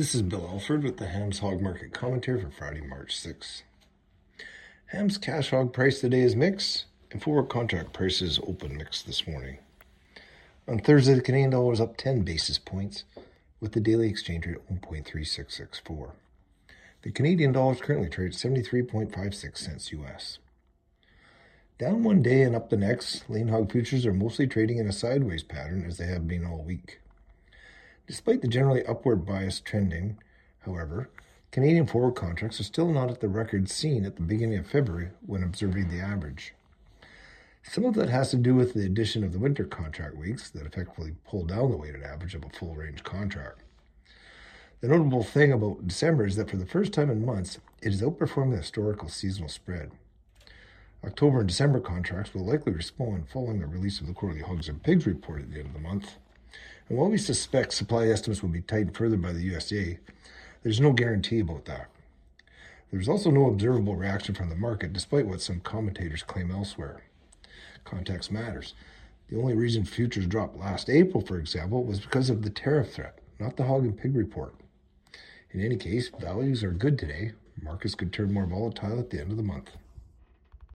This is Bill Alford with the Hams Hog Market Commentary for Friday, March 6th. Hams cash hog price today is mixed, and forward contract prices open mixed this morning. On Thursday, the Canadian dollar was up 10 basis points, with the daily exchange rate at 1.3664. The Canadian dollar is currently traded at 73.56 cents US. Down one day and up the next, lean hog futures are mostly trading in a sideways pattern as they have been all week. Despite the generally upward bias trending, however, Canadian forward contracts are still not at the record seen at the beginning of February when observing the average. Some of that has to do with the addition of the winter contract weeks that effectively pull down the weighted average of a full range contract. The notable thing about December is that for the first time in months, it has outperformed the historical seasonal spread. October and December contracts will likely respond following the release of the quarterly hogs and pigs report at the end of the month. And while we suspect supply estimates will be tightened further by the USDA, there's no guarantee about that. There's also no observable reaction from the market, despite what some commentators claim elsewhere. Context matters. The only reason futures dropped last April, for example, was because of the tariff threat, not the hog and pig report. In any case, values are good today. Markets could turn more volatile at the end of the month.